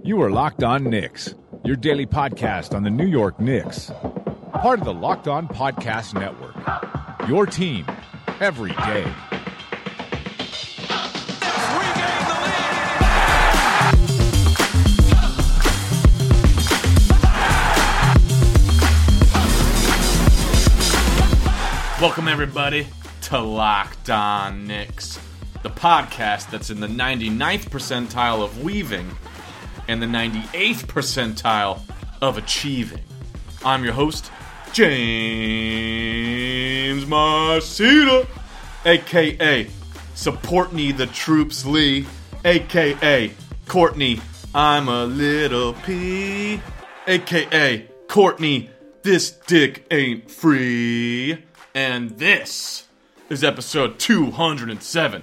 You are Locked On Knicks, your daily podcast on the New York Knicks. Part of the Locked On Podcast Network, your team every day. Welcome, everybody, to Locked On Knicks, the podcast that's in the 99th percentile of weaving and the 98th percentile of achieving. I'm your host, James Marcita, a.k.a. Support-Me the Troops Lee, a.k.a. Courtney, I'm a little P, a.k.a. Courtney, this dick ain't free. And this is episode 207.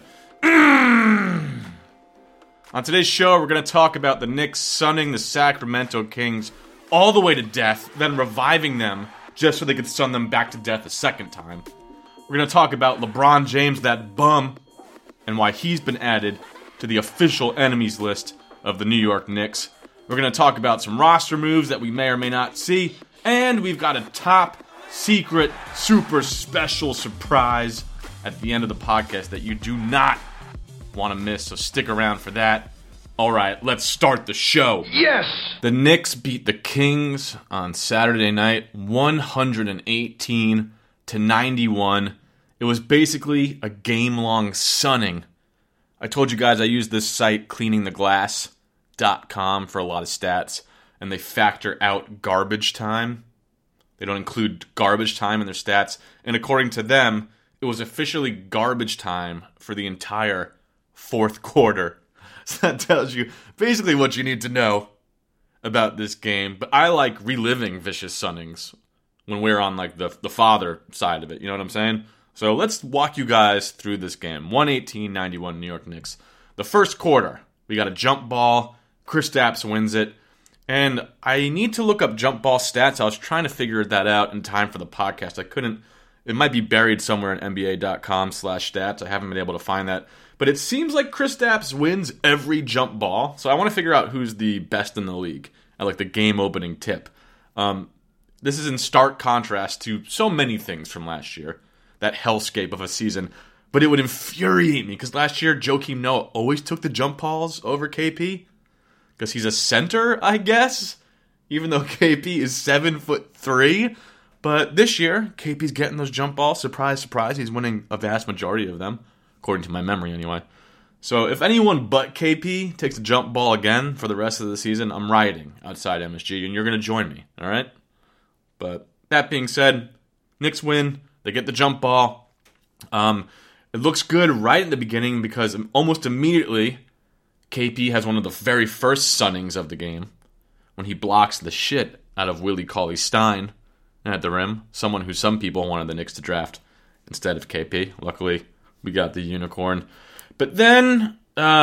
On today's show, we're going to talk about the Knicks sunning the Sacramento Kings all the way to death, then reviving them just so they could sun them back to death a second time. We're going to talk about LeBron James, that bum, and why he's been added to the official enemies list of the New York Knicks. We're going to talk about some roster moves that we may or may not see, and we've got a top secret, super special surprise at the end of the podcast that you do not want to miss, so stick around for that. Alright, let's start the show. Yes! The Knicks beat the Kings on Saturday night, 118-91. It was basically a game-long sunning. I told you guys I use this site, cleaningtheglass.com, for a lot of stats, and they factor out garbage time. They don't include garbage time in their stats. And according to them, it was officially garbage time for the entire fourth quarter. So that tells you basically what you need to know about this game. But I like reliving vicious sunnings when we're on like the father side of it. You know what I'm saying? So let's walk you guys through this game. 118-91 New York Knicks. The first quarter, we got a jump ball. Kristaps wins it. And I need to look up jump ball stats. I was trying to figure that out in time for the podcast. I couldn't. It might be buried somewhere in NBA.com/stats. I haven't been able to find that. But it seems like Kristaps wins every jump ball. So I want to figure out who's the best in the league at like the game opening tip. This is in stark contrast to so many things from last year. That hellscape of a season. But it would infuriate me because last year Joakim Noah always took the jump balls over KP. Because he's a center, I guess, even though KP is 7'3". But this year, KP's getting those jump balls. Surprise, surprise, he's winning a vast majority of them, according to my memory anyway. So if anyone but KP takes a jump ball again for the rest of the season, I'm rioting outside MSG, and you're going to join me, all right? But that being said, Knicks win. They get the jump ball. It looks good right at the beginning because almost immediately KP has one of the very first sunnings of the game when he blocks the shit out of Willie Cauley-Stein at the rim, someone who some people wanted the Knicks to draft instead of KP. Luckily, we got the unicorn. But then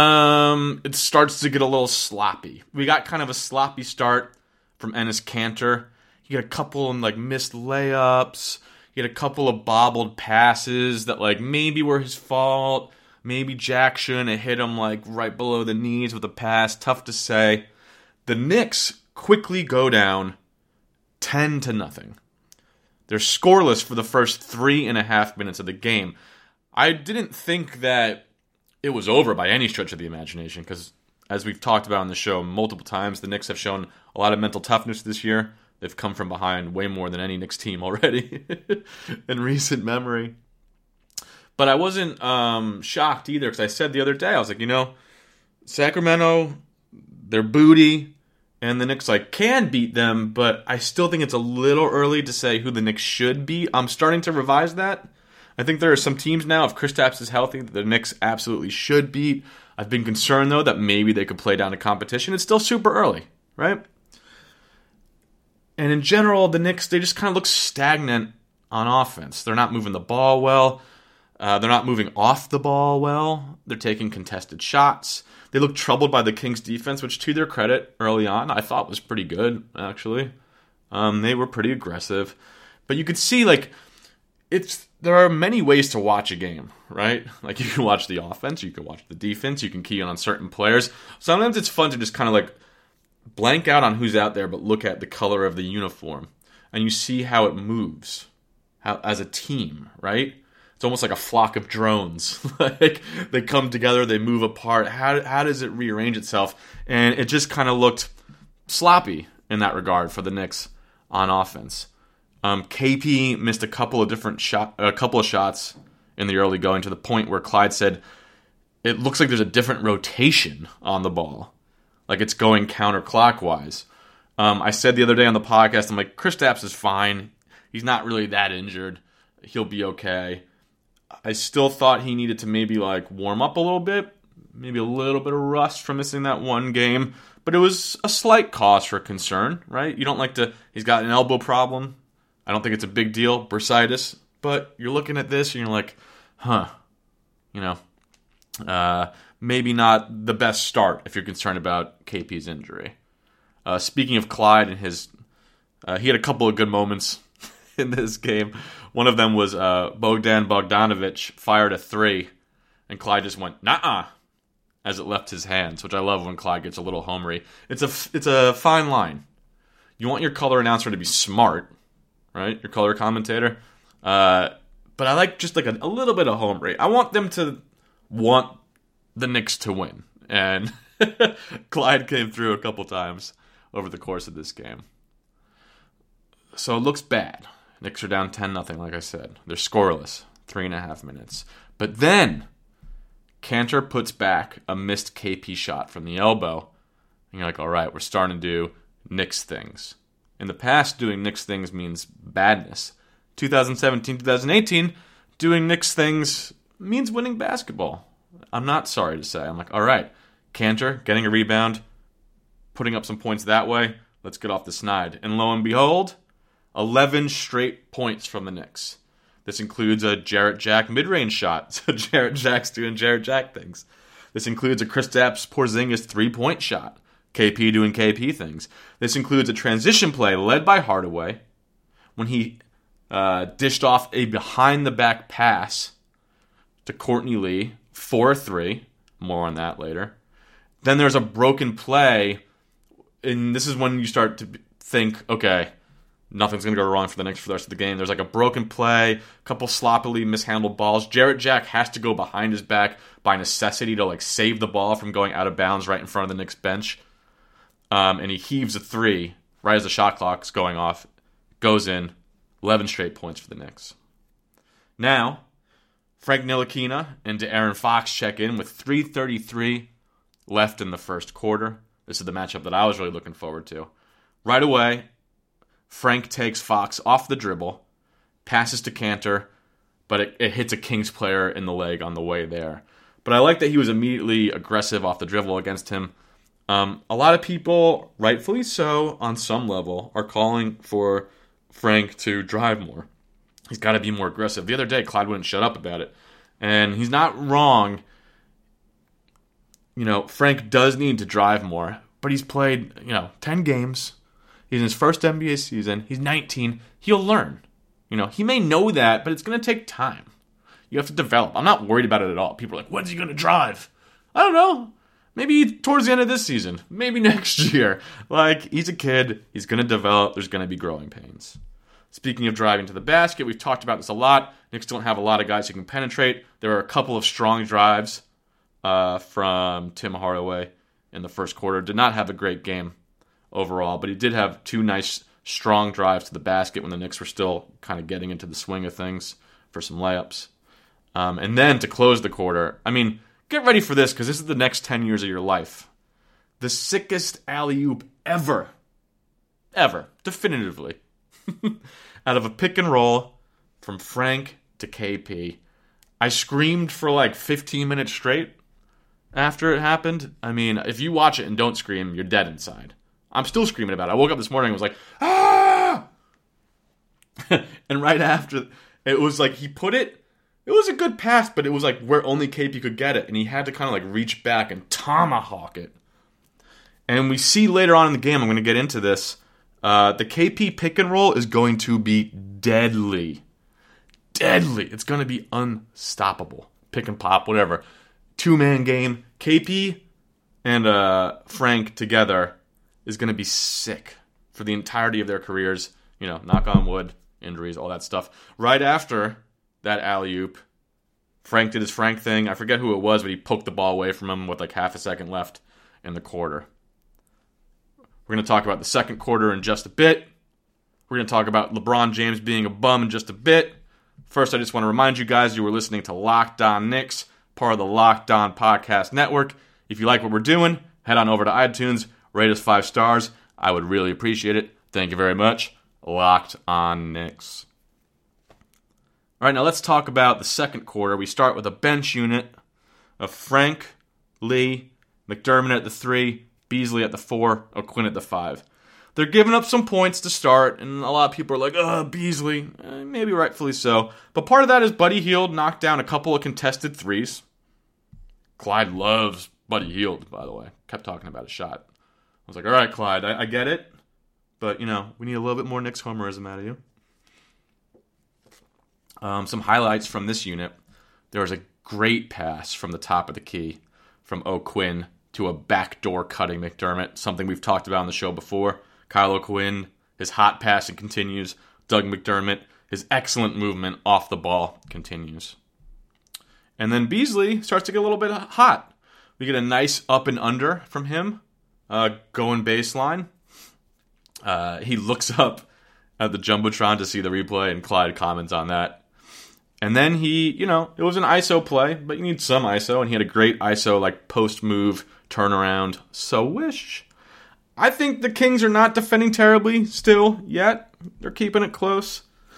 it starts to get a little sloppy. We got kind of a sloppy start from Enes Kanter. He had a couple of missed layups. He had a couple of bobbled passes that maybe were his fault. Maybe Jack shouldn't have hit him right below the knees with a pass. Tough to say. The Knicks quickly go down 10-0. They're scoreless for the first 3.5 minutes of the game. I didn't think that it was over by any stretch of the imagination because, as we've talked about on the show multiple times, the Knicks have shown a lot of mental toughness this year. They've come from behind way more than any Knicks team already in recent memory. But I wasn't shocked either because I said the other day, I was like, Sacramento, they're booty, and the Knicks can beat them, but I still think it's a little early to say who the Knicks should be. I'm starting to revise that. I think there are some teams now, if Kristaps is healthy, that the Knicks absolutely should beat. I've been concerned, though, that maybe they could play down to competition. It's still super early, right? And in general, the Knicks, they just kind of look stagnant on offense. They're not moving the ball well. They're not moving off the ball well. They're taking contested shots. They look troubled by the Kings' defense, which, to their credit, early on, I thought was pretty good, actually. They were pretty aggressive. But you could see, there are many ways to watch a game, right? You can watch the offense, you can watch the defense, you can key in on certain players. Sometimes it's fun to just kind of, blank out on who's out there, but look at the color of the uniform, and you see how it moves, how as a team, right? It's almost like a flock of drones. Like they come together, they move apart. How does it rearrange itself? And it just kind of looked sloppy in that regard for the Knicks on offense. KP missed a couple of shots in the early going, to the point where Clyde said it looks like there's a different rotation on the ball, like it's going counterclockwise. I said the other day on the podcast, I'm like, Kristaps is fine. He's not really that injured. He'll be okay. I still thought he needed to maybe like warm up a little bit, maybe a little bit of rust from missing that one game, but it was a slight cause for concern, right? You don't like to, he's got an elbow problem. I don't think it's a big deal, bursitis, but you're looking at this and you're like, maybe not the best start if you're concerned about KP's injury. Speaking of Clyde and he had a couple of good moments in this game. One of them was Bogdan Bogdanovic fired a three, and Clyde just went, "Nuh-uh," as it left his hands, which I love when Clyde gets a little homery. It's a fine line. You want your color announcer to be smart, right? Your color commentator. But I like just like a little bit of homery. I want them to want the Knicks to win. And Clyde came through a couple times over the course of this game. So it looks bad. Knicks are down 10-0, like I said. They're scoreless, 3.5 minutes. But then Kanter puts back a missed KP shot from the elbow. And you're like, all right, we're starting to do Knicks things. In the past, doing Knicks things means badness. 2017, 2018, doing Knicks things means winning basketball. I'm not sorry to say. I'm like, all right, Kanter getting a rebound, putting up some points that way. Let's get off the snide. And lo and behold, 11 straight points from the Knicks. This includes a Jarrett Jack mid-range shot. So Jarrett Jack's doing Jarrett Jack things. This includes a Kristaps Porzingis three-point shot. KP doing KP things. This includes a transition play led by Hardaway when he dished off a behind-the-back pass to Courtney Lee for a three. More on that later. Then there's a broken play, and this is when you start to think, okay, nothing's going to go wrong for the Knicks for the rest of the game. There's like a broken play, a couple sloppily mishandled balls. Jarrett Jack has to go behind his back by necessity to like save the ball from going out of bounds right in front of the Knicks bench. And he heaves a three right as the shot clock's going off. Goes in. 11 straight points for the Knicks. Now, Frank Ntilikina and De'Aaron Fox check in with 3:33 left in the first quarter. This is the matchup that I was really looking forward to. Right away, Frank takes Fox off the dribble, passes to Kanter, but it hits a Kings player in the leg on the way there. But I like that he was immediately aggressive off the dribble against him. A lot of people, rightfully so, on some level, are calling for Frank to drive more. He's got to be more aggressive. The other day, Clyde wouldn't shut up about it. And he's not wrong. You know, Frank does need to drive more, but he's played, 10 games. He's in his first NBA season. He's 19. He'll learn. He may know that, but it's going to take time. You have to develop. I'm not worried about it at all. People are like, when's he going to drive? I don't know. Maybe towards the end of this season. Maybe next year. Like, he's a kid. He's going to develop. There's going to be growing pains. Speaking of driving to the basket, we've talked about this a lot. Knicks don't have a lot of guys who can penetrate. There are a couple of strong drives from Tim Hardaway in the first quarter. Did not have a great game overall, but he did have two nice, strong drives to the basket when the Knicks were still kind of getting into the swing of things for some layups. And then to close the quarter, get ready for this because this is the next 10 years of your life. The sickest alley-oop ever, definitively, out of a pick and roll from Frank to KP. I screamed for like 15 minutes straight after it happened. If you watch it and don't scream, you're dead inside. I'm still screaming about it. I woke up this morning and was like, ah! And right after, it was like he put it, it was a good pass, but it was like where only KP could get it, and he had to kind of like reach back and tomahawk it. And we see later on in the game, I'm going to get into this, the KP pick and roll is going to be deadly. Deadly. It's going to be unstoppable. Pick and pop, whatever. Two-man game. KP and Frank together, is going to be sick for the entirety of their careers. You know, knock on wood, injuries, all that stuff. Right after that alley-oop, Frank did his Frank thing. I forget who it was, but he poked the ball away from him with like half a second left in the quarter. We're going to talk about the second quarter in just a bit. We're going to talk about LeBron James being a bum in just a bit. First, I just want to remind you guys you were listening to Locked On Knicks, part of the Locked On Podcast Network. If you like what we're doing, head on over to iTunes, rate us 5 stars. I would really appreciate it. Thank you very much. Locked On Knicks. All right, now let's talk about the second quarter. We start with a bench unit of Frank, Lee, McDermott at the 3, Beasley at the 4, O'Quinn at the 5. They're giving up some points to start, and a lot of people are like, Beasley. Maybe rightfully so. But part of that is Buddy Hield knocked down a couple of contested threes. Clyde loves Buddy Hield, by the way. Kept talking about a shot. I was like, all right, Clyde, I get it. But, you know, we need a little bit more Knicks homerism out of you. Some highlights from this unit. There was a great pass from the top of the key from O'Quinn to a backdoor cutting McDermott, something we've talked about on the show before. Kyle O'Quinn, his hot passing continues. Doug McDermott, his excellent movement off the ball continues. And then Beasley starts to get a little bit hot. We get a nice up and under from him, going baseline. He looks up at the Jumbotron to see the replay, and Clyde comments on that. And then it was an ISO play, but you need some ISO, and he had a great ISO, like post-move turnaround. So wish. I think the Kings are not defending terribly still yet. They're keeping it close.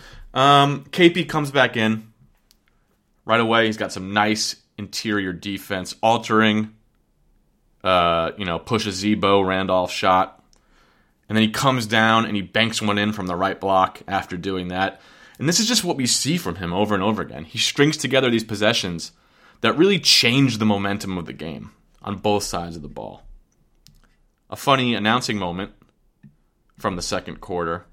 KP comes back in. Right away, he's got some nice interior defense, altering, push a Zebo Randolph shot. And then he comes down and he banks one in from the right block after doing that. And this is just what we see from him over and over again. He strings together these possessions that really change the momentum of the game on both sides of the ball. A funny announcing moment from the second quarter.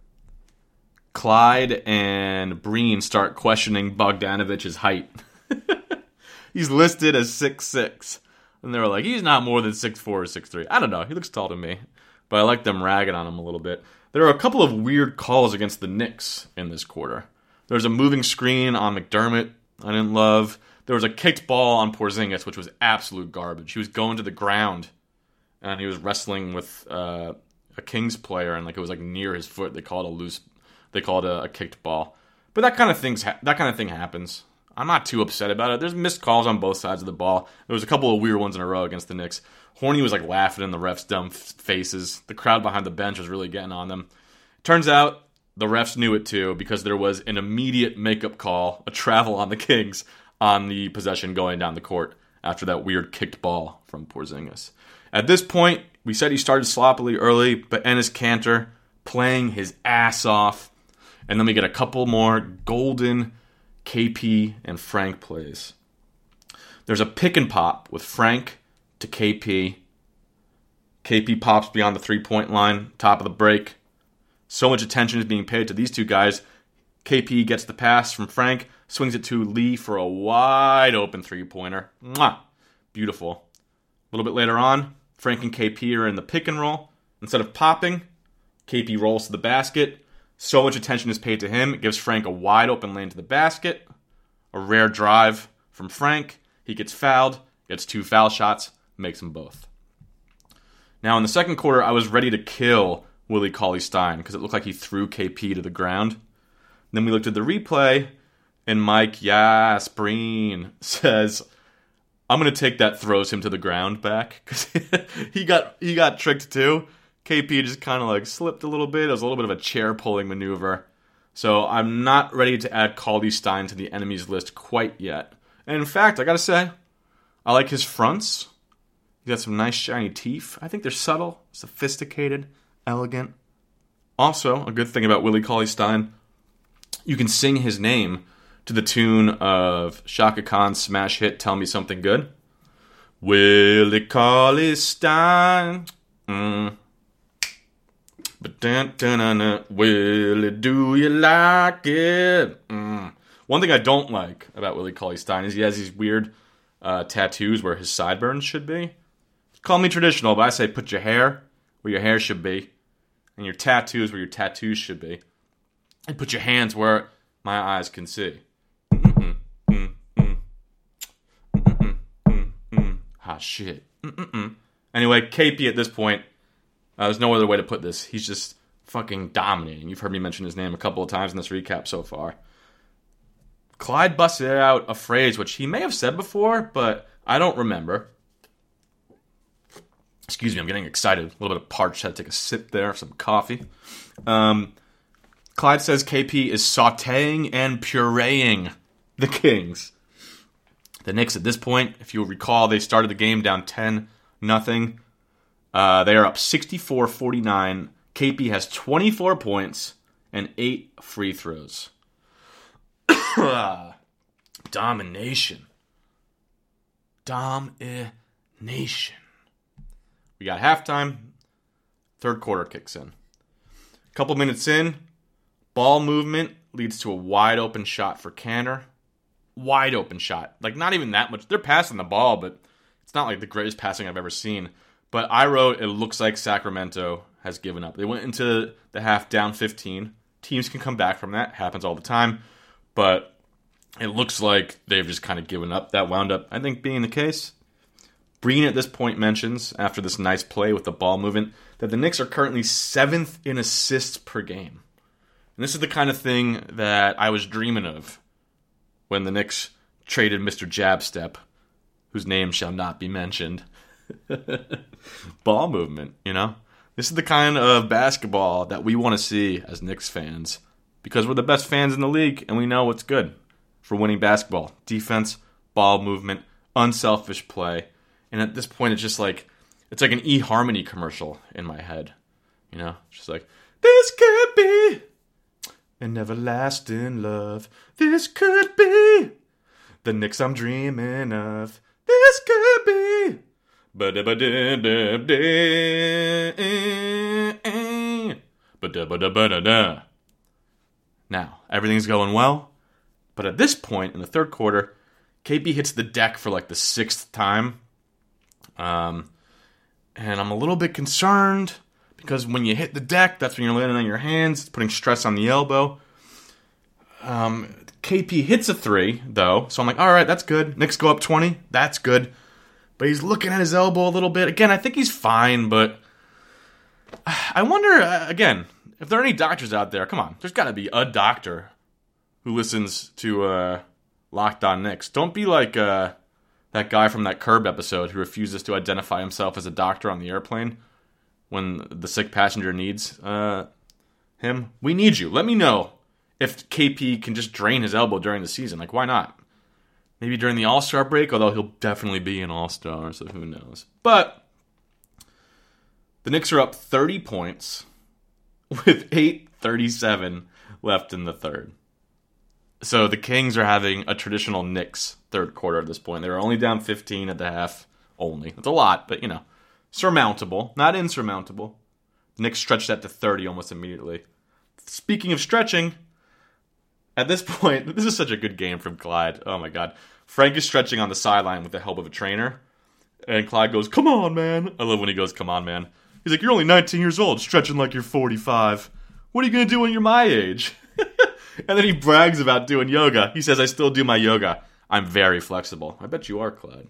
Clyde and Breen start questioning Bogdanovich's height. He's listed as 6'6". And they were like, he's not more than 6'4 or 6'3". I don't know. He looks tall to me. But I like them ragging on him a little bit. There are a couple of weird calls against the Knicks in this quarter. There was a moving screen on McDermott I didn't love. There was a kicked ball on Porzingis, which was absolute garbage. He was going to the ground, and he was wrestling with a Kings player, and it was near his foot. They called it a kicked ball. But that kind of thing happens. I'm not too upset about it. There's missed calls on both sides of the ball. There was a couple of weird ones in a row against the Knicks. Horny was laughing in the refs' dumb faces. The crowd behind the bench was really getting on them. Turns out the refs knew it too, because there was an immediate makeup call, a travel on the Kings on the possession going down the court after that weird kicked ball from Porzingis. At this point, we said he started sloppily early, but Enes Kanter playing his ass off. And then we get a couple more golden KP and Frank plays. There's a pick and pop with Frank to KP. KP pops beyond the three-point line, top of the break. So much attention is being paid to these two guys. KP gets the pass from Frank, swings it to Lee for a wide open three-pointer. Mwah! Beautiful. A little bit later on, Frank and KP are in the pick and roll. Instead of popping, KP rolls to the basket. So much attention is paid to him. It gives Frank a wide open lane to the basket. A rare drive from Frank. He gets fouled, gets 2 foul shots, makes them both. Now in the second quarter, I was ready to kill Willie Cauley-Stein because it looked like he threw KP to the ground. Then we looked at the replay, and Mike Breen says, I'm going to take that throws him to the ground back, because he got tricked too. KP just kind of slipped a little bit. It was a little bit of a chair pulling maneuver. So I'm not ready to add Cauley-Stein to the enemies list quite yet. And in fact, I got to say, I like his fronts. He's got some nice shiny teeth. I think they're subtle, sophisticated, elegant. Also, a good thing about Willie Cauley-Stein, you can sing his name to the tune of Shaka Khan's smash hit, Tell Me Something Good. Willie Cauley-Stein. Willie, do you like it? One thing I don't like about Willie Cauley-Stein is he has these weird tattoos where his sideburns should be. Call me traditional, but I say put your hair where your hair should be, and your tattoos where your tattoos should be, and put your hands where my eyes can see. Shit. Anyway, KP at this point, there's no other way to put this. He's just fucking dominating. You've heard me mention his name a couple of times in this recap so far. Clyde busted out a phrase which he may have said before, but I don't remember. Excuse me, I'm getting excited. A little bit of parched. Had to take a sip there of some coffee. Clyde says KP is sautéing and pureeing the Kings. The Knicks at this point, if you'll recall, they started the game down 10-0. They are up 64-49. KP has 24 points and 8 free throws. Domination. We got halftime. Third quarter kicks in. A couple minutes in, ball movement leads to a wide open shot for Kanter. Wide open shot. Like, not even that much. They're passing the ball, but it's not like the greatest passing I've ever seen. But I wrote, it looks like Sacramento has given up. They went into the half down 15. Teams can come back from that. Happens all the time. But it looks like they've just kind of given up. That wound up, I think, being the case. Breen at this point mentions, after this nice play with the ball movement, that the Knicks are currently 7th in assists per game. And this is the kind of thing that I was dreaming of when the Knicks traded Mr. Jabstep, whose name shall not be mentioned. Ball movement, you know? This is the kind of basketball that we want to see as Knicks fans, because we're the best fans in the league, and we know what's good for winning basketball. Defense, ball movement, unselfish play. And at this point, it's just like, it's like an eHarmony commercial in my head. You know? It's just like, this could be an everlasting love. This could be the Knicks I'm dreaming of. This could be. Now, everything's going well. But at this point in the third quarter, KP hits the deck for like the 6th time. And I'm a little bit concerned because when you hit the deck, that's when you're landing on your hands. It's putting stress on the elbow. KP hits a 3, though. So I'm like, all right, that's good. Knicks go up 20. That's good. But he's looking at his elbow a little bit. Again, I think he's fine, but I wonder, again, if there are any doctors out there. Come on, there's got to be a doctor who listens to Locked On Knicks. Don't be like that guy from that Curb episode who refuses to identify himself as a doctor on the airplane when the sick passenger needs him. We need you. Let me know if KP can just drain his elbow during the season. Like, why not? Maybe during the All-Star break, although he'll definitely be an All-Star, so who knows. But the Knicks are up 30 points with 8:37 left in the third. So the Kings are having a traditional Knicks third quarter at this point. They were only down 15 at the half. Only. That's a lot, but, you know, surmountable. Not insurmountable. The Knicks stretched that to 30 almost immediately. Speaking of stretching, at this point, this is such a good game from Clyde. Oh, my God. Frank is stretching on the sideline with the help of a trainer. And Clyde goes, come on, man. I love when he goes, come on, man. He's like, you're only 19 years old, stretching like you're 45. What are you going to do when you're my age? And then he brags about doing yoga. He says, I still do my yoga. I'm very flexible. I bet you are, Clyde.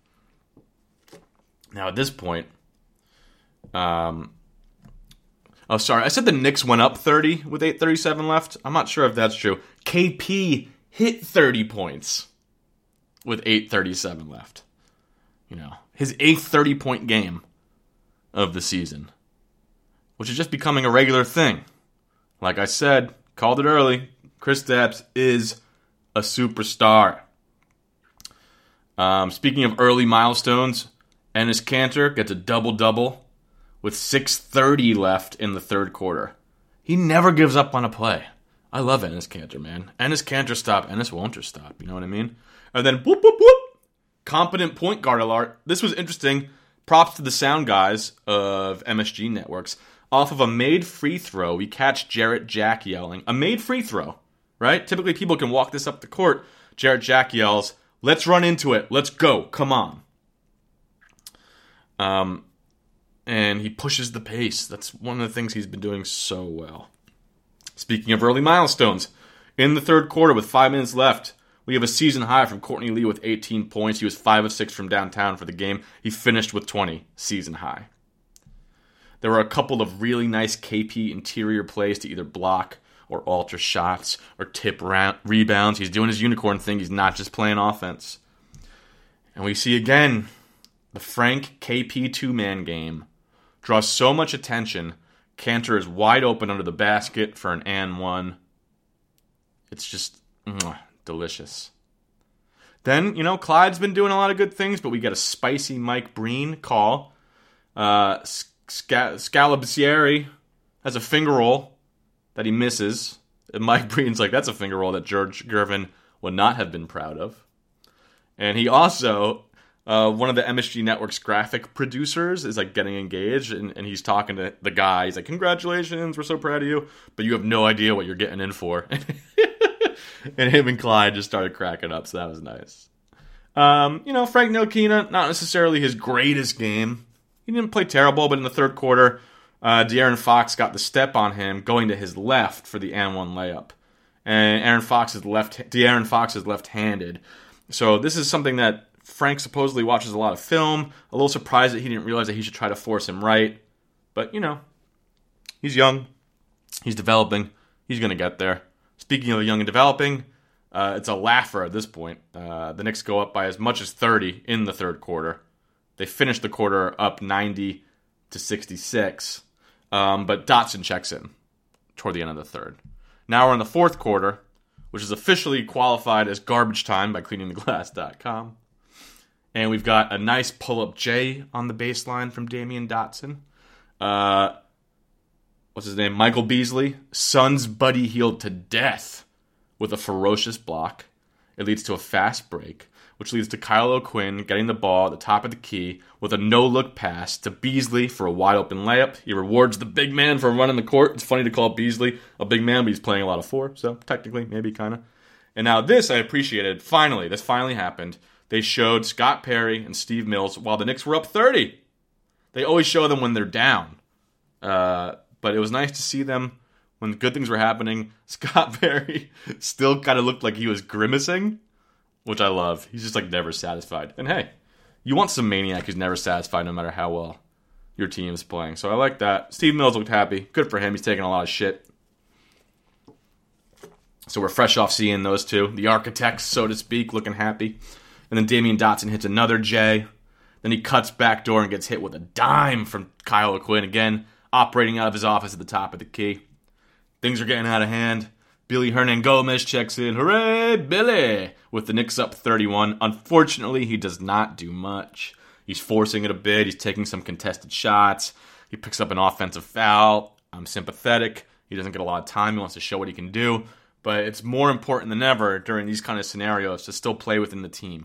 Now, at this point, I said the Knicks went up 30 with 8:37 left. I'm not sure if that's true. KP hit 30 points with 8:37 left. You know, his 8th 30-point game of the season, which is just becoming a regular thing. Like I said, called it early, Kristaps is a superstar. Speaking of early milestones, Enes Kanter gets a double-double with 6:30 left in the third quarter. He never gives up on a play. I love Enes Kanter, man. Enes Kanter stop, Enes won't stop. You know what I mean? And then, whoop, whoop, whoop. Competent point guard alert. This was interesting. Props to the sound guys of MSG Networks. Off of a made free throw, we catch Jarrett Jack yelling. A made free throw, right? Typically people can walk this up the court. Jarrett Jack yells, let's run into it. Let's go. Come on. And and he pushes the pace. That's one of the things he's been doing so well. Speaking of early milestones, in the third quarter with 5 minutes left, we have a season high from Courtney Lee with 18 points. He was 5 of 6 from downtown for the game. He finished with 20, season high. There were a couple of really nice KP interior plays to either block or alter shots or tip rebounds. He's doing his unicorn thing. He's not just playing offense. And we see again, the Frank KP two-man game draws so much attention. Kanter is wide open under the basket for an and one. It's just delicious. Then, Clyde's been doing a lot of good things, but we get a spicy Mike Breen call. Scalabrine has a finger roll that he misses. And Mike Breen's like, that's a finger roll that George Gervin would not have been proud of. And he also, one of the MSG Network's graphic producers is like getting engaged, and he's talking to the guy. He's like, congratulations, we're so proud of you, but you have no idea what you're getting in for. And him and Clyde just started cracking up, so that was nice. Frank Ntilikina, not necessarily his greatest game. He didn't play terrible, but in the third quarter, De'Aaron Fox got the step on him going to his left for the and one layup. And De'Aaron Fox is left-handed. So this is something that Frank supposedly watches a lot of film. A little surprised that he didn't realize that he should try to force him right. But, he's young. He's developing. He's going to get there. Speaking of young and developing, it's a laugher at this point. The Knicks go up by as much as 30 in the third quarter. They finish the quarter up 90-66. But Dotson checks in toward the end of the third. Now we're in the fourth quarter, which is officially qualified as garbage time by cleaningtheglass.com. And we've got a nice pull-up J on the baseline from Damian Dotson. What's his name? Michael Beasley. Suns Buddy Hield to death with a ferocious block. It leads to a fast break, which leads to Kyle O'Quinn getting the ball at the top of the key with a no-look pass to Beasley for a wide-open layup. He rewards the big man for running the court. It's funny to call Beasley a big man, but he's playing a lot of four, so technically, maybe, kind of. And now this I appreciated. Finally, this finally happened. They showed Scott Perry and Steve Mills while the Knicks were up 30. They always show them when they're down. But it was nice to see them when good things were happening. Scott Perry still kind of looked like he was grimacing, which I love. He's just never satisfied. And hey, you want some maniac who's never satisfied no matter how well your team is playing. So I like that. Steve Mills looked happy. Good for him. He's taking a lot of shit. So we're fresh off seeing those two. The architects, so to speak, looking happy. And then Damian Dotson hits another J. Then he cuts backdoor and gets hit with a dime from Kyle O'Quinn. Again, operating out of his office at the top of the key. Things are getting out of hand. Billy Hernangomez checks in. Hooray, Billy! With the Knicks up 31. Unfortunately, he does not do much. He's forcing it a bit. He's taking some contested shots. He picks up an offensive foul. I'm sympathetic. He doesn't get a lot of time. He wants to show what he can do. But it's more important than ever during these kind of scenarios to still play within the team.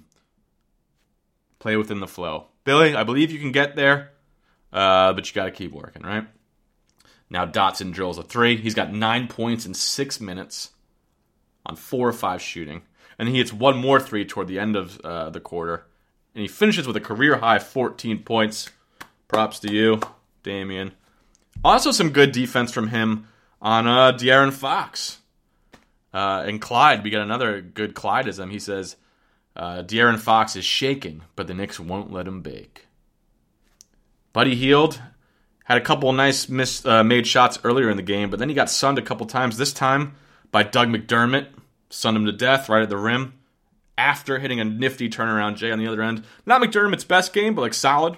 Play within the flow. Billy, I believe you can get there, but you got to keep working, right? Now Dotson drills a three. He's got 9 points in 6 minutes on 4 of 5 shooting. And he hits one more three toward the end of the quarter. And he finishes with a career-high 14 points. Props to you, Damian. Also some good defense from him on De'Aaron Fox. And Clyde, we got another good Clydeism. He says, De'Aaron Fox is shaking, but the Knicks won't let him bake. Buddy Hield had a couple of nice made shots earlier in the game, but then he got sunned a couple times. This time by Doug McDermott. Sunned him to death right at the rim after hitting a nifty turnaround J on the other end. Not McDermott's best game, but solid.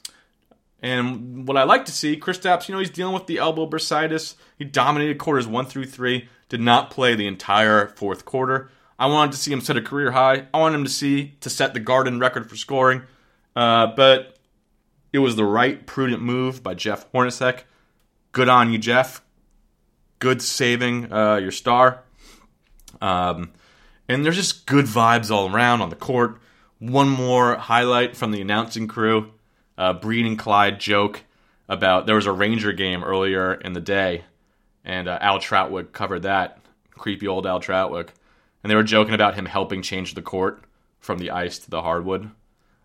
And what I like to see, Kristaps, he's dealing with the elbow bursitis. He dominated quarters 1 through 3. Did not play the entire fourth quarter. I wanted to see him set a career high. I wanted him to set the Garden record for scoring. But it was the right, prudent move by Jeff Hornacek. Good on you, Jeff. Good saving your star. And there's just good vibes all around on the court. One more highlight from the announcing crew. Breen and Clyde joke about there was a Ranger game earlier in the day, and Al Troutwick covered that. Creepy old Al Troutwick. And they were joking about him helping change the court from the ice to the hardwood.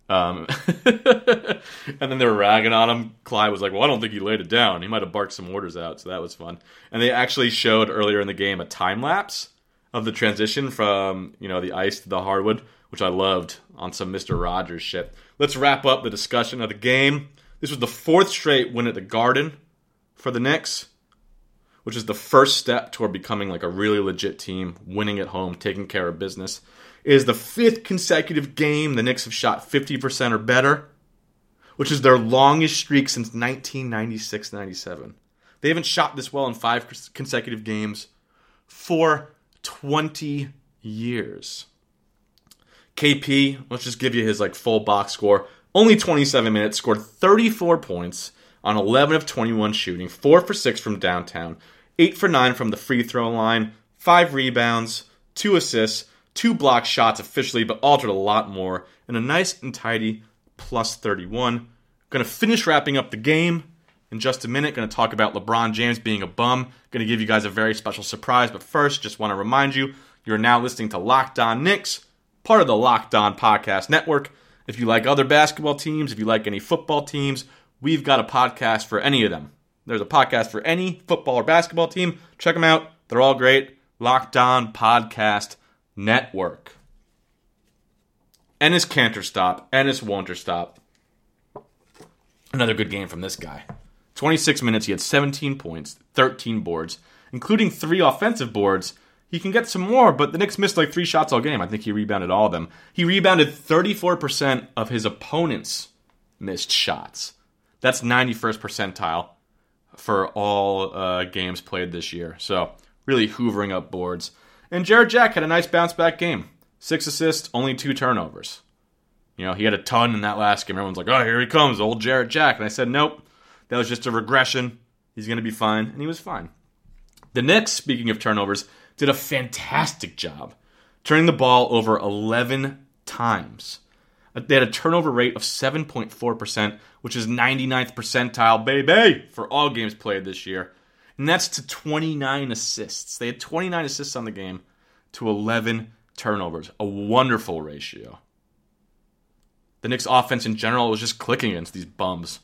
And then they were ragging on him. Clyde was like, well, I don't think he laid it down. He might have barked some orders out, so that was fun. And they actually showed earlier in the game a time lapse of the transition from, the ice to the hardwood, which I loved on some Mr. Rogers shit. Let's wrap up the discussion of the game. This was the 4th straight win at the Garden for the Knicks, which is the first step toward becoming like a really legit team, winning at home, taking care of business. It is the 5th consecutive game the Knicks have shot 50% or better, which is their longest streak since 1996-97. They haven't shot this well in 5 consecutive games for 20 years. KP, let's just give you his full box score. Only 27 minutes, scored 34 points on 11 of 21 shooting, 4 for 6 from downtown, 8 for 9 from the free throw line, 5 rebounds, 2 assists, 2 block shots officially, but altered a lot more, and a nice and tidy plus 31. Going to finish wrapping up the game in just a minute. Going to talk about LeBron James being a bum. Going to give you guys a very special surprise, but first, just want to remind you, you're now listening to Locked On Knicks, part of the Locked On Podcast Network. If you like other basketball teams, if you like any football teams, we've got a podcast for any of them. There's a podcast for any football or basketball team. Check them out. They're all great. Locked On Podcast Network. Enes Kanter stop. Enes Wonter stop. Another good game from this guy. 26 minutes, he had 17 points, 13 boards, including 3 offensive boards. He can get some more, but the Knicks missed 3 shots all game. I think he rebounded all of them. He rebounded 34% of his opponent's missed shots. That's 91st percentile for all games played this year. So really hoovering up boards. And Jarrett Jack had a nice bounce-back game. 6 assists, only 2 turnovers. He had a ton in that last game. Everyone's like, oh, here he comes, old Jarrett Jack. And I said, nope, that was just a regression. He's going to be fine. And he was fine. The Knicks, speaking of turnovers, did a fantastic job turning the ball over 11 times. They had a turnover rate of 7.4%, which is 99th percentile, baby, for all games played this year. And that's to 29 assists. They had 29 assists on the game to 11 turnovers. A wonderful ratio. The Knicks offense in general was just clicking against these bums.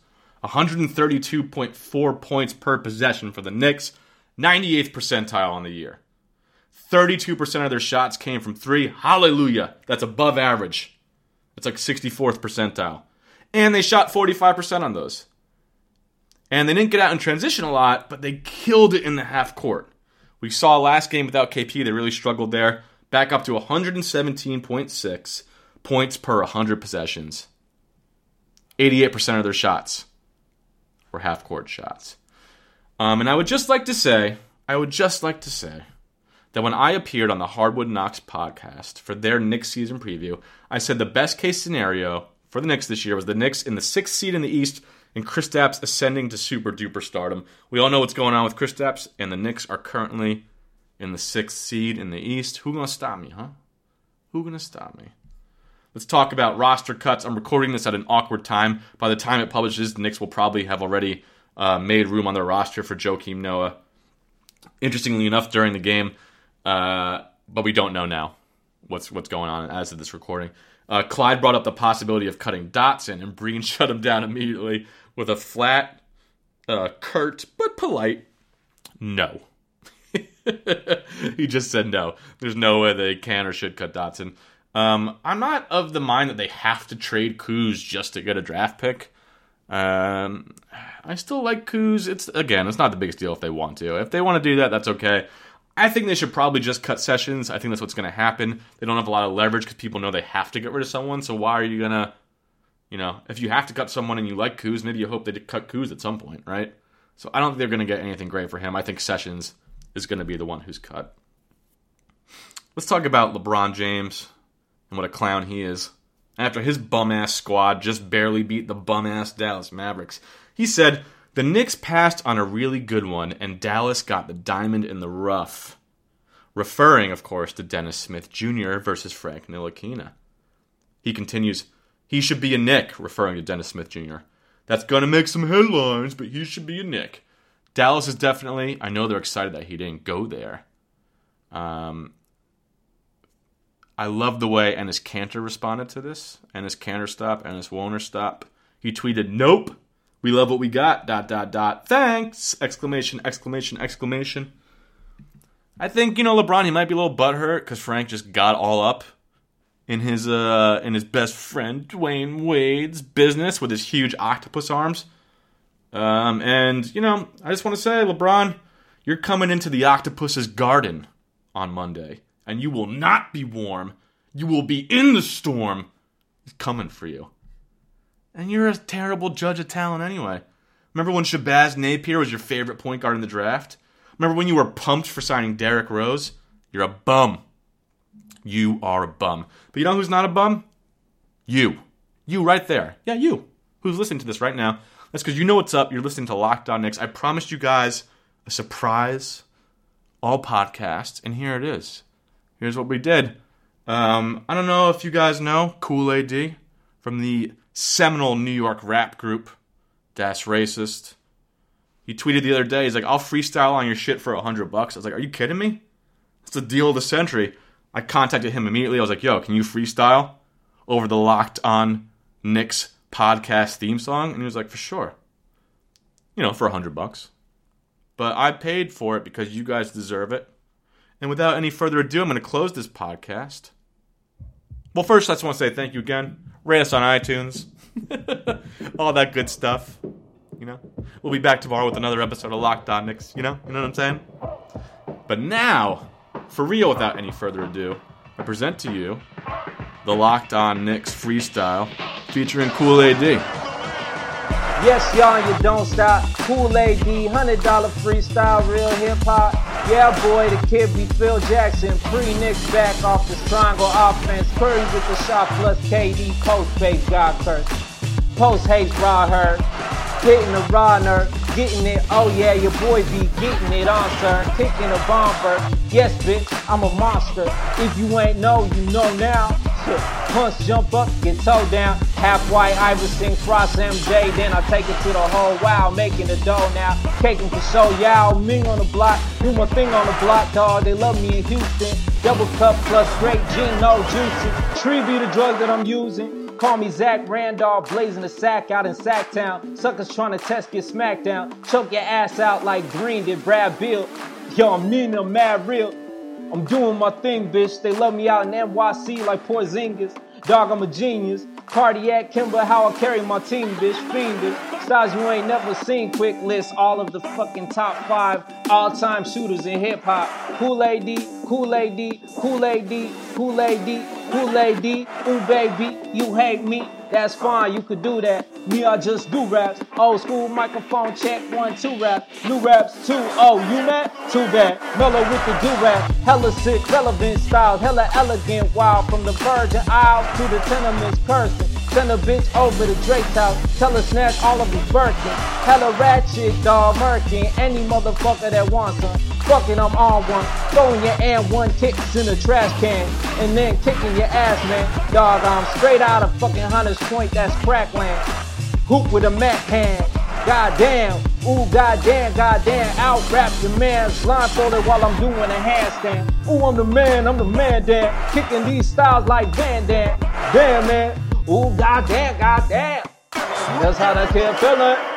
132.4 points per possession for the Knicks. 98th percentile on the year. 32% of their shots came from 3. Hallelujah. That's above average. That's 64th percentile. And they shot 45% on those. And they didn't get out in transition a lot, but they killed it in the half court. We saw last game without KP, they really struggled there. Back up to 117.6 points per 100 possessions. 88% of their shots were half court shots. And I would just like to say that when I appeared on the Hardwood Knocks podcast for their Knicks season preview, I said the best case scenario for the Knicks this year was the Knicks in the 6th seed in the East and Kristaps ascending to super duper stardom. We all know what's going on with Kristaps, and the Knicks are currently in the 6th seed in the East. Who gonna stop me, huh? Who gonna stop me? Let's talk about roster cuts. I'm recording this at an awkward time. By the time it publishes, the Knicks will probably have already made room on their roster for Joakim Noah. Interestingly enough, during the game, but we don't know now what's going on as of this recording. Clyde brought up the possibility of cutting Dotson, and Breen shut him down immediately with a flat, curt, but polite no. He just said no. There's no way they can or should cut Dotson. I'm not of the mind that they have to trade Kuz just to get a draft pick. I still like Kuz. It's not the biggest deal if they want to. If they want to do that, that's okay. I think they should probably just cut Sessions. I think that's what's going to happen. They don't have a lot of leverage because people know they have to get rid of someone. So why are you going to, if you have to cut someone and you like Kuz, maybe you hope they cut Kuz at some point, right? So I don't think they're going to get anything great for him. I think Sessions is going to be the one who's cut. Let's talk about LeBron James and what a clown he is. After his bum-ass squad just barely beat the bum-ass Dallas Mavericks, he said, "The Knicks passed on a really good one, and Dallas got the diamond in the rough." Referring, of course, to Dennis Smith Jr. versus Frank Ntilikina. He continues, "He should be a Knick," referring to Dennis Smith Jr. "That's going to make some headlines, but he should be a Knick." Dallas is definitely, I know they're excited that he didn't go there. I love the way Enes Kanter responded to this. Enes Kanter stop, Enes Woner stop. He tweeted, "Nope, we love what we got, ... Thanks! ! I think, LeBron, he might be a little butthurt because Frank just got all up in his best friend Dwayne Wade's business with his huge octopus arms. I just want to say, LeBron, you're coming into the octopus's garden on Monday, and you will not be warm. You will be in the storm. It's coming for you. And you're a terrible judge of talent anyway. Remember when Shabazz Napier was your favorite point guard in the draft? Remember when you were pumped for signing Derrick Rose? You're a bum. You are a bum. But you know who's not a bum? You. You right there. Yeah, you. Who's listening to this right now. That's because you know what's up. You're listening to Locked On Knicks. I promised you guys a surprise all podcasts, and here it is. Here's what we did. I don't know if you guys know Kool-A.D. from the seminal New York rap group, Das Racist. He tweeted the other day, he's like, I'll freestyle on your shit for $100. I was like, are you kidding me? That's the deal of the century. I contacted him immediately. I was like, yo, can you freestyle over the Locked On Knicks podcast theme song? And he was like, for sure. For $100. But I paid for it because you guys deserve it. And without any further ado, I'm going to close this podcast. Well, first, I just want to say thank you again. Rate us on iTunes. All that good stuff. We'll be back tomorrow with another episode of Locked On Knicks. You know what I'm saying? But now, for real, without any further ado, I present to you the Locked On Knicks freestyle featuring Kool-A.D. Yes, y'all, you don't stop. Kool-A.D, $100 freestyle, real hip-hop. Yeah, boy, the kid be Phil Jackson. Pre-Knicks back off the triangle offense. Curry with the shot plus KD. Post-base, God curse. Post-haste, raw hurt. Hitting the raw nerve. Getting it, oh yeah, your boy be getting it on, sir. Kicking a bomber. Yes, bitch, I'm a monster. If you ain't know, you know now. Punch, jump up, get toe down. Half white Iverson, cross MJ. Then I take it to the whole wow, making the dough now. Caking for show, Yao Ming on the block. Do my thing on the block, dog. They love me in Houston. Double cup plus straight gin, no juicy. Tree be the drug that I'm using. Call me Zach Randolph, blazing the sack out in Sacktown. Suckers trying to test your smackdown. Choke your ass out like Green did Brad Beal. Yo, I'm mean, I'm mad real. I'm doing my thing, bitch. They love me out in NYC like Porzingis. Dog, I'm a genius. Cardiac Kimber, how I carry my team, bitch. Fiendish. Styles you ain't never seen. Quick list all of the fucking top 5 all-time shooters in hip-hop. Kool-A.D, Kool-A.D, Kool-A.D, Kool-A.D, Kool-A.D. Ooh, baby, you hate me. That's fine, you could do that. Me, I just do raps. Old school microphone check, 1, 2 raps. New raps, 2. Oh, you mad? Too bad. Mellow with the do-rap. Hella sick, relevant styles. Hella elegant, wild. From the Virgin Isles to the tenements cursing. Send a bitch over to Drake's house. Tell her snatch all of his Birkin. Hella ratchet, dog, murking. Any motherfucker that wants some. Fucking, I'm on one. Throwing your and 1 kicks in the trash can. And then kicking your ass, man. Dog, I'm straight out of fucking Hunters Point, that's crackland. Hoop with a Mac hand. Goddamn. Ooh, goddamn. Out rap your man's blindfolded while I'm doing a handstand. Ooh, I'm the man, damn. Kicking these styles like Van Damme. Damn, man. Ooh, goddamn. That's how that kid feelin'.